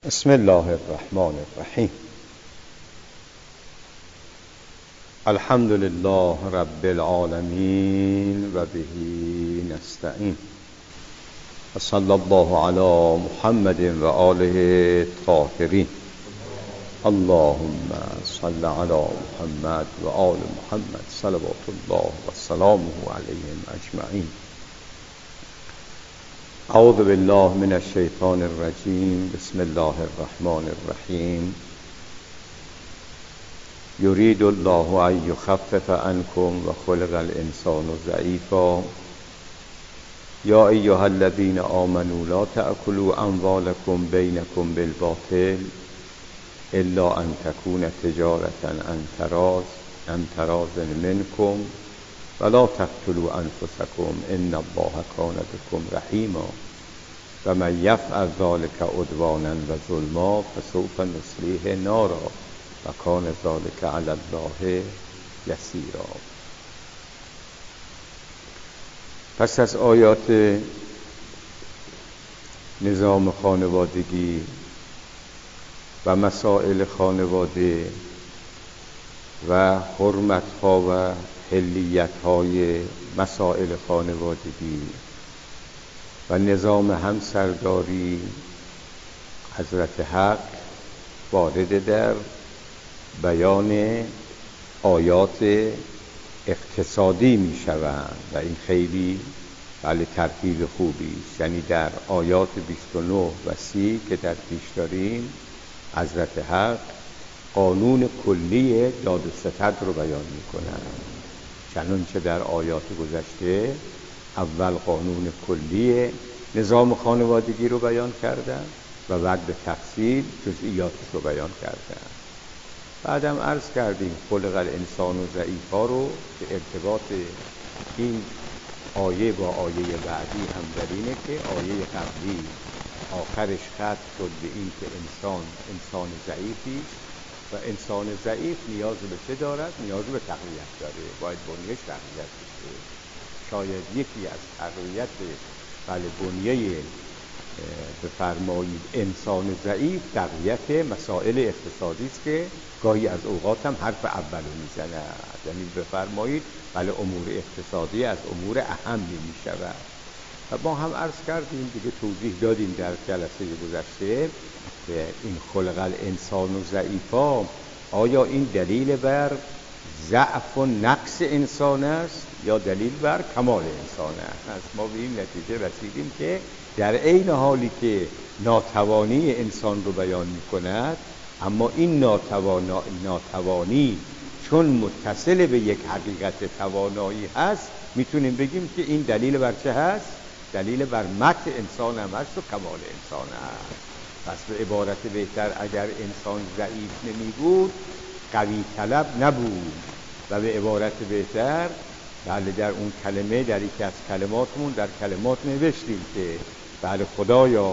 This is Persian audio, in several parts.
بسم الله الرحمن الرحیم. الحمد لله رب العالمین و به نستعین و صلی الله علی محمد و آله الطاهرین. اللهم صل علی محمد و آل محمد صلوات الله و سلامه علیهم اجمعین. اعوذ بالله من الشیطان الرجیم. بسم الله الرحمن الرحیم. یرید الله ان یخفف عنکم و خلق الانسان ضعیفا یا ایها الذین آمنوا لا تأکلوا اموالکم بینکم بالباطل الا ان تکون تجارة عن تراض منکم ولا تقتلوا انفسکم ان الله کان بکم رحیما و من یفعل ذلک عدوانا و ظلما فسوف نصلیه نارا و کان ذلک علی الله یسیرا. پس از آیات نظام خانوادگی و مسائل خانواده و حرمت‌ها و حلیت‌های مسائل خانوادگی و نظام همسرداری، حضرت حق وارد در بیان آیات اقتصادی می شوند و این خیلی ترتیب خوبی است. یعنی در آیات 29 و 30 که در پیش داریم حضرت حق قانون کلی داد و ستد رو بیان می کنند، چنانچه در آیات گذشته اول قانون کلی نظام خانوادگی رو بیان کردن و بعد به تفصیل جزئیاتش رو بیان کردن. بعدم عرض کردیم خلق الانسان و ضعیفا رو که ارتباط این آیه با آیه بعدی هم در اینه که آیه قبلی آخرش ختم شد به این که انسان ضعیفی و انسان ضعیف نیاز به چه دارد؟ نیاز به تقویت داره، باید بنیهش تقویت بشه. شاید یکی از تقویت بنیه بفرمایید انسان ضعیف تقویت مسائل اقتصادی است که گاهی از اوقات هم حرف اولو میزنه. یعنی بفرمایید امور اقتصادی از امور اهمی میشود و ما هم عرض کردیم دیگه، توضیح دادیم در جلسه گذشته که این خلق الانسان و ضعیفا آیا این دلیل بر ضعف و نقص انسان است یا دلیل بر کمال انسان است؟ ما به این نتیجه رسیدیم که در عین حالی که ناتوانی انسان رو بیان می کند، اما این ناتوانی چون متصل به یک حقیقت توانایی هست میتونیم بگیم که این دلیل بر چه هست؟ دلیل بر مکر انسان هم هست و کمال انسان هست. پس به عبارت بهتر اگر انسان ضعیف نمی بود قوی طلب نبود و به عبارت بهتر در اون کلمه در یکی از کلماتمون در کلمات نوشتیم که خدایا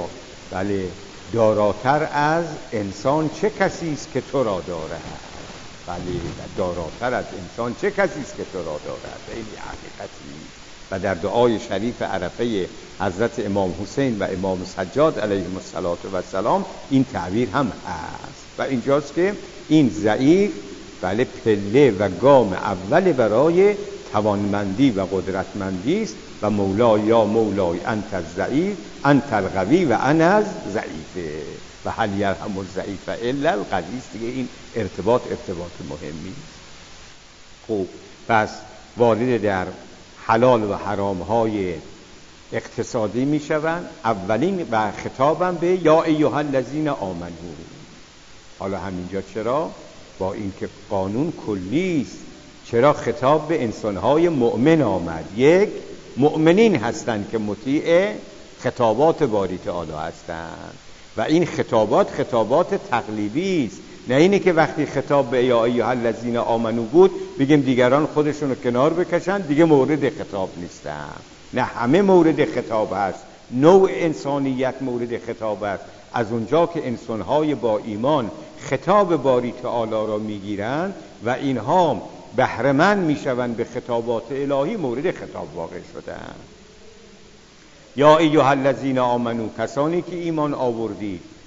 داراتر از انسان چه کسی است که تو را دارد؟ داراتر از انسان چه کسی است که تو را دارد؟ این حقیقتی. و در دعای شریف عرفه حضرت امام حسین و امام سجاد علیهم السلام این تعبیر هم هست و اینجاست که این ضعیف پله و گام اول برای توانمندی و قدرتمندی است و مولای یا مولای انت الضعیف انت القوی و انا الضعیف و هل یرحم الضعیف الا القوی است. دیگه این ارتباط مهمی است. خب پس وارد در حلال و حرام های اقتصادی می شوند. اولین و خطابم به یا ایها الذین آمنو. حالا همینجا چرا با اینکه قانون کلی است چرا خطاب به انسان‌های مؤمن آمد؟ یک، مؤمنین هستند که مطیع خطابات باری تعالی هستند و این خطابات تقلیبی است، نه اینه که وقتی خطاب به یا ایها الذین آمنو بود بگیم دیگران خودشون رو کنار بکشن دیگه مورد خطاب نیستن. نه، همه مورد خطاب هست، نوع انسانیت مورد خطاب است. از اونجا که انسان‌های با ایمان خطاب باری تعالی را میگیرند و اینها بهره‌مند میشوند به خطابات الهی مورد خطاب واقع شدند. یا ایها الذین آمنو، کسانی که ایمان آوردید،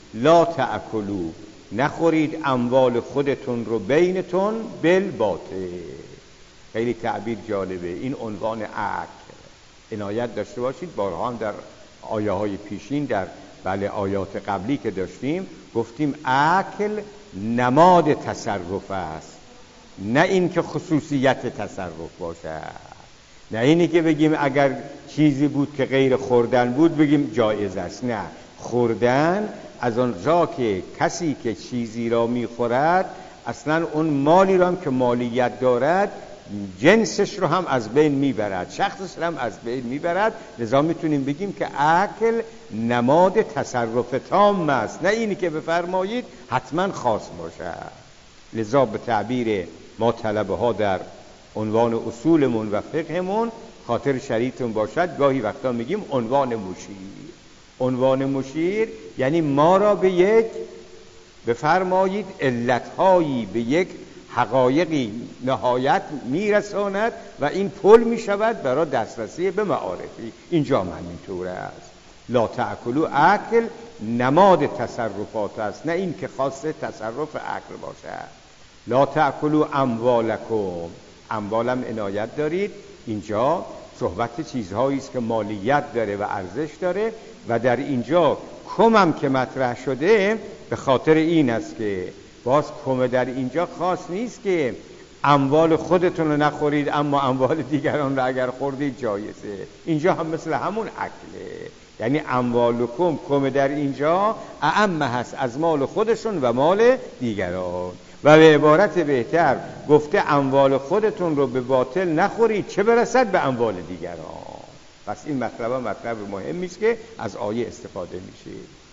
لا تأکلوا، نخورید اموال خودتون رو بینتون بالباطل. خیلی تعبیر جالبه این عنوان اکل. عنایت داشته باشید، بارها هم در آیه های پیشین در آیات قبلی که داشتیم گفتیم اکل نماد تصرف است، نه این که خصوصیت تصرف باشه، نه اینی که بگیم اگر چیزی بود که غیر خوردن بود بگیم جایز است. نه، خوردن از آنجا که کسی که چیزی را میخورد اصلا اون مالی را هم که مالیت دارد جنسش رو هم از بین میبرد، شخصش رو هم از بین میبرد. لذا میتونیم بگیم که اکل نماد تصرف تام است، نه اینی که بفرمایید حتما خاص باشه. لذا به تعبیر ما طلبه ها در عنوان اصولمون و فقهمون خاطر شریعتون باشد، گاهی وقتا میگیم عنوان مشیر. عنوان مشیر یعنی ما را به یک بفرمایید علتهایی، به یک حقایقی نهایت میرساند و این پل میشود برای دسترسی به معارفی. اینجا من اینطور است. لا تأکلوا، اکل نماد تصرفات است، نه این که خاص تصرف عقل باشد. لا تأکلوا اموالکم، اموالم عنایت دارید، اینجا صحبت چیزهایی است که مالیت داره و ارزش داره و در اینجا کمم که مطرح شده به خاطر این است که باز کم در اینجا خاص نیست که اموال خودتون رو نخورید اما اموال دیگران رو اگر خوردید جایزه. اینجا هم مثل همون عقله، یعنی اموالکم کم در اینجا اعم هست از مال خودشون و مال دیگران. و به عبارت بهتر گفته اموال خودتون رو به باطل نخورید چه برسد به اموال دیگران. پس این مطلب مهمی است که از آیه استفاده میشه.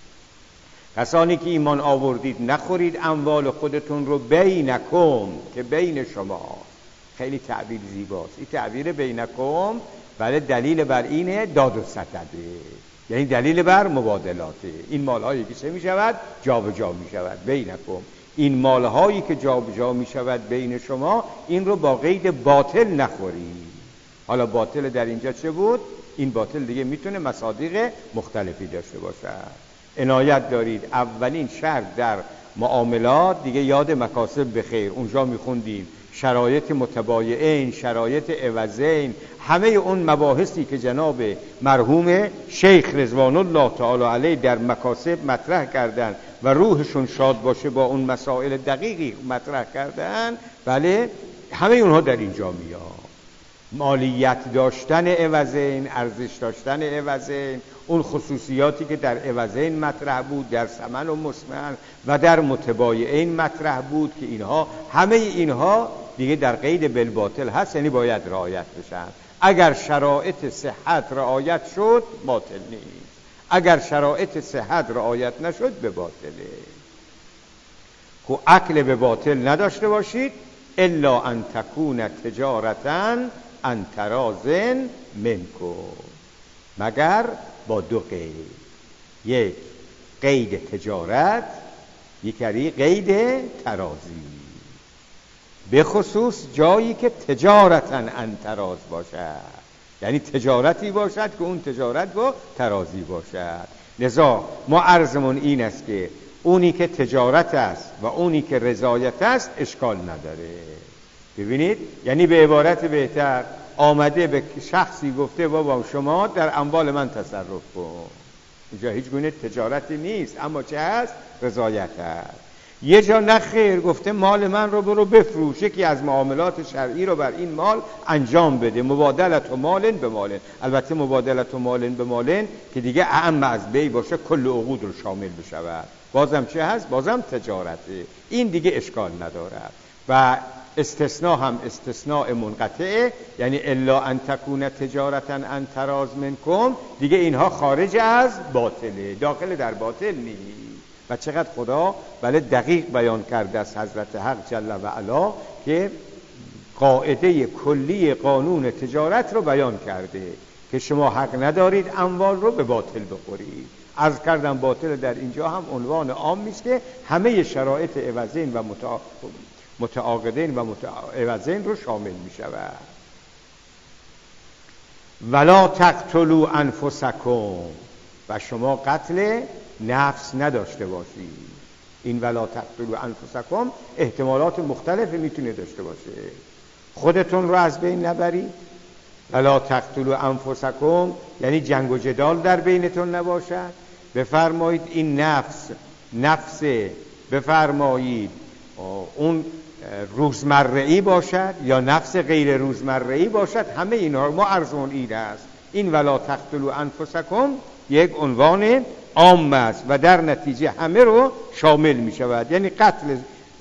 کسانی که ایمان آوردید نخورید اموال خودتون رو بینکم، که بین شما. خیلی تعبیر زیباست این تعبیر بینکم، ولی دلیل بر اینه داد و ستده، یعنی دلیل بر مبادلاته. این مالهایی که چه میشود؟ جابجا میشود. بینکم، این مالهایی که جابجا میشود بین شما، این رو با قید باطل نخورید. حالا باطل در اینجا چه بود؟ این باطل دیگه میتونه مصادیق مختلفی داشته باشد. عنایت دارید اولین شرط در معاملات دیگه یاد مکاسب بخیر، اونجا میخوندیم شرایط متبایعین، شرایط عوضین، همه اون مباحثی که جناب مرحوم شیخ رضوان الله تعالی علیه در مکاسب مطرح کردن و روحشون شاد باشه با اون مسائل دقیقی مطرح کردن، بله همه اونها در اینجا میاد. مالیت داشتن عوضین، ارزش داشتن عوضین، اون خصوصیاتی که در عوضین مطرح بود، در ثمن و مسمن و در متبایعین مطرح بود، که اینها همه اینها دیگه در قید بالباطل هست، یعنی باید رعایت بشن. اگر شرایط صحت رعایت شد باطل نیست، اگر شرایط صحت رعایت نشد به باطله. که اکل به باطل نداشته باشید الا ان تکون تجارتا عن تراض منکم، مگر با دو قید، یک قید تجارت، یکی قید ترازی، به خصوص جایی که تجارتا عن تراض باشد، یعنی تجارتی باشد که اون تجارت با ترازی باشد. لذا ما عرضمون این است که اونی که تجارت است و اونی که رضایت است اشکال نداره. ببینید، یعنی به عبارت بهتر آمده به شخصی گفته بابا شما در اموال من تصرف کن، اینجا هیچ گونه تجارتی نیست، اما چه هست؟ رضایت هست. یه جا نخیر، گفته مال من رو برو بفروش، یکی از معاملات شرعی رو بر این مال انجام بده، مبادلت و مالن به مالن. البته مبادلت و مالن به مالن که دیگه اعم از بی باشه کل عقود رو شامل بشود، بازم چه هست؟ بازم تجارته، این دیگه اشکال ندارد. و استثناء هم استثناء منقطعه، یعنی الا ان تکون تجارتا عن تراض منکم، دیگه اینها خارج از باطله، داخل در باطل نیست. و چقدر خدا بله دقیق بیان کرده از حضرت حق جل و علا که قاعده کلی قانون تجارت رو بیان کرده که شما حق ندارید اموال رو به باطل بخورید. عرض کردم باطل در اینجا هم عنوان عامی است که همه شرایط عوضین و متعاقدین و متعاوضین رو شامل می شود. ولا تقتلوا انفسکم، و شما قتل نفس نداشته باشی. این ولا تقتلوا انفسکم احتمالات مختلفی میتونه داشته باشه. خودتون رو از بین نبرید، ولا تقتلوا انفسکم یعنی جنگ و جدال در بینتون نباشد. بفرمایید این نفس بفرمایید اون روزمره‌ای باشد یا نفس غیر روزمره‌ای باشد، همه اینا ما ارزون این است. این ولا تقتلوا انفسکم یک عنوان عام است و در نتیجه همه رو شامل می شود، یعنی قتل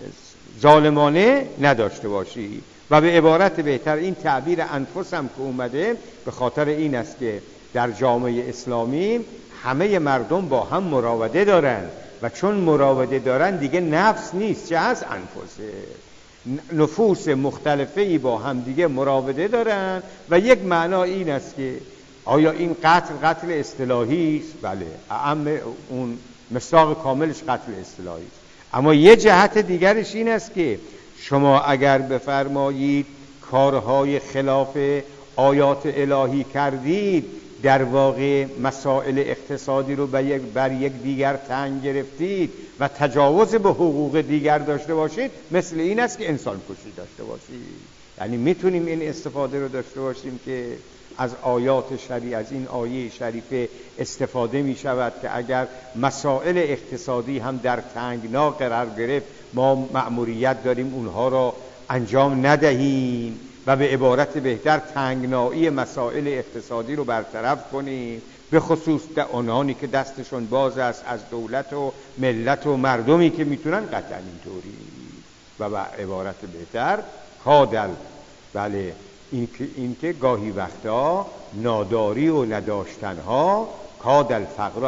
ظالمانه نداشته باشی. و به عبارت بهتر این تعبیر انفس هم که اومده به خاطر این است که در جامعه اسلامی همه مردم با هم مراوده دارن و چون مراوده دارن دیگه نفس نیست، چه از انفسه، نفوس مختلفی با هم دیگه مراوده دارن و یک معنا این است که آیا این قتل اصطلاحی است؟ بله، اعم اون مصداق کاملش قتل اصطلاحی است. اما یه جهت دیگرش این است که شما اگر بفرمایید کارهای خلاف آیات الهی کردید، در واقع مسائل اقتصادی رو بر یک دیگر تنگ گرفتید و تجاوز به حقوق دیگر داشته باشید، مثل این است که انسان کشی داشته باشید. یعنی میتونیم این استفاده رو داشته باشیم که از آیات شریعه، از این آیه شریفه استفاده می شود که اگر مسائل اقتصادی هم در تنگنا قرار گرفت، ما مأموریت داریم اونها را انجام ندهیم و به عبارت بهتر تنگنایی مسائل اقتصادی رو برطرف کنیم، به خصوص اونانی که دستشون باز است از دولت و ملت و مردمی که میتونن قطعا اینطوری. و به عبارت بهتر کادل، بله، این که گاهی وقتا ناداری و نداشتنها کادل فقر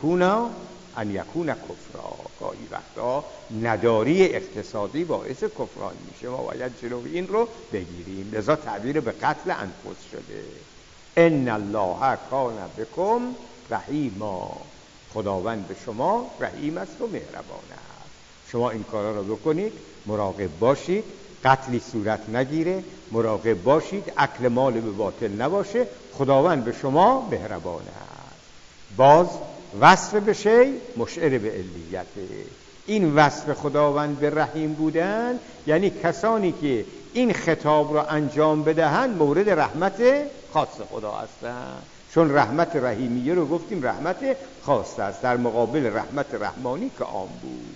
ان یکون کفرا، گاهی وقتا نداری اقتصادی باعث کفران میشه. ما باید جلوی این رو بگیریم، لذا تعبیر به قتل انفس شده. ان الله کان بکم رحیما، خداوند به شما رحیم است و مهربان است. شما این کارا رو بکنید، مراقب باشید قتلی صورت نگیره، مراقب باشید اکل مال به باطل نباشه، خداوند به شما مهربان است. باز وصف به شی مشعر به علیته. این وصف خداوند به رحیم بودن یعنی کسانی که این خطاب را انجام بدهند مورد رحمت خاص خدا هستند، چون رحمت رحیمیه رو گفتیم رحمت خاص است در مقابل رحمت رحمانی که عام بود.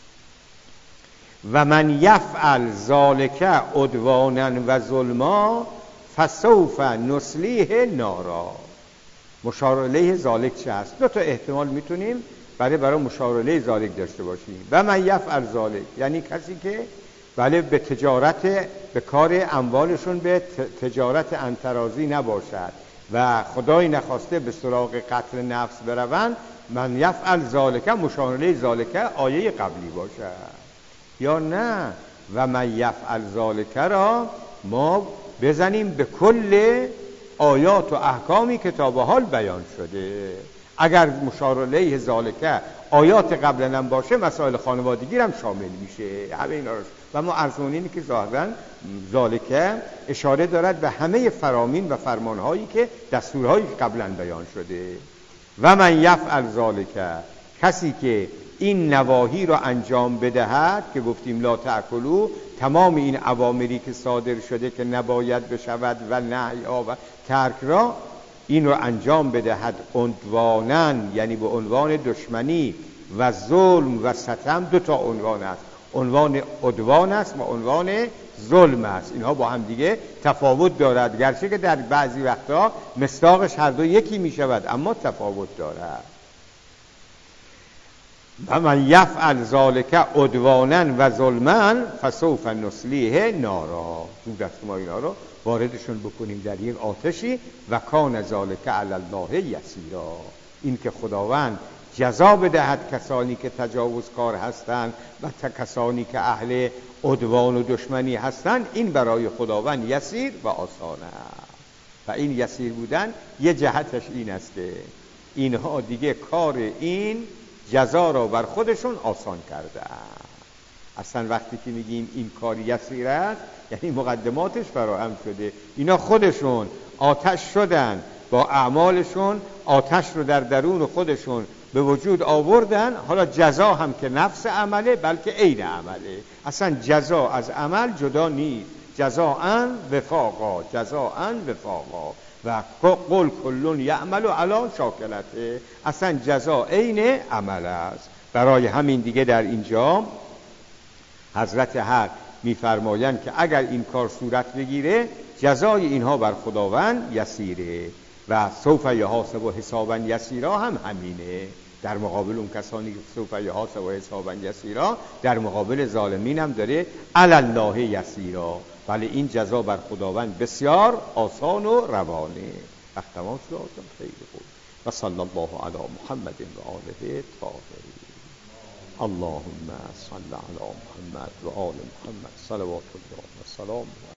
و من یفعل ذالک عدوانا و ظلما فسوف نصلیه نارا. مشار الیه ذالک چه است؟ دو تا احتمال میتونیم برای مشار الیه ذالک داشته باشیم. و من یفعل ذالک یعنی کسی که بله به تجارت، به کار اموالشون به تجارت انترازی نباشد و خدای نخواسته به سراغ قتل نفس بروند، من یفعل ذالک مشار الیه ذالک آیه قبلی باشد. یا نه و من یفعل ذالک را ما بزنیم به کل آیات و احکامی که تا به حال بیان شده. اگر مشار الیه ذالک آیات قبلا هم باشه مسائل خانوادگی هم شامل میشه، همه اینا رو. و ما ارزونینی که ظاهرا ذالک اشاره دارد به همه فرامین و فرمانهایی که دستورهایی که قبلا بیان شده. و من یفعل ذالک، کسی که این نواهی را انجام بدهد که گفتیم لا تأکلوا، تمام این اوامری که صادر شده که نباید بشود و نهی ها و ترک را، این را انجام بدهد عدوانن یعنی به عنوان دشمنی و ظلم و ستم. دو تا عنوان است، عنوان عدوان است و عنوان ظلم است. اینها با هم دیگه تفاوت دارد، گرچه که در بعضی وقتا مصداقش هر دو یکی می شود اما تفاوت دارد. و من یفعل ذالک عدوانا و ظلما فسوف نصلیه نارا. زود است ما اینا رو واردشون بکنیم در یک آتشی. و کان ذالک علی الله یسیرا، این که خداوند جزا بدهد کسانی که تجاوزکار هستند و کسانی که اهل عدوان و دشمنی هستند، این برای خداوند یسیر و آسان است. و این یسیر بودن یه جهتش این است که اینها دیگه کار این جزا را بر خودشون آسان کرده. اصلا وقتی که میگیم این کار یسیر است یعنی مقدماتش فراهم شده. اینا خودشون آتش شدن، با اعمالشون آتش رو در درون خودشون به وجود آوردن. حالا جزا هم که نفس عمله بلکه عین عمله، اصلا جزا از عمل جدا نیست. جزاء وفاقا، جزاء وفاقا و قل کل یعمل علی شاکلته، اصلا جزا عین عمل است. برای همین دیگه در اینجا حضرت حق میفرمایند که اگر این کار صورت بگیره جزای اینها بر خداوند یسیره و سوف یحاسب حسابا یسیرا هم همینه. در مقابل اون کسانی که سوف یحاسب حسابا یسیرا، در مقابل ظالمین هم داره علی الله یسیرا، ولی این جزا بر خداوند بسیار آسان و روانه. وقت تمام شد. خیلی خوب. و صلی الله علی محمد و آله الطاهرین. اللهم صل علی محمد و آل محمد صلوات الله و سلام.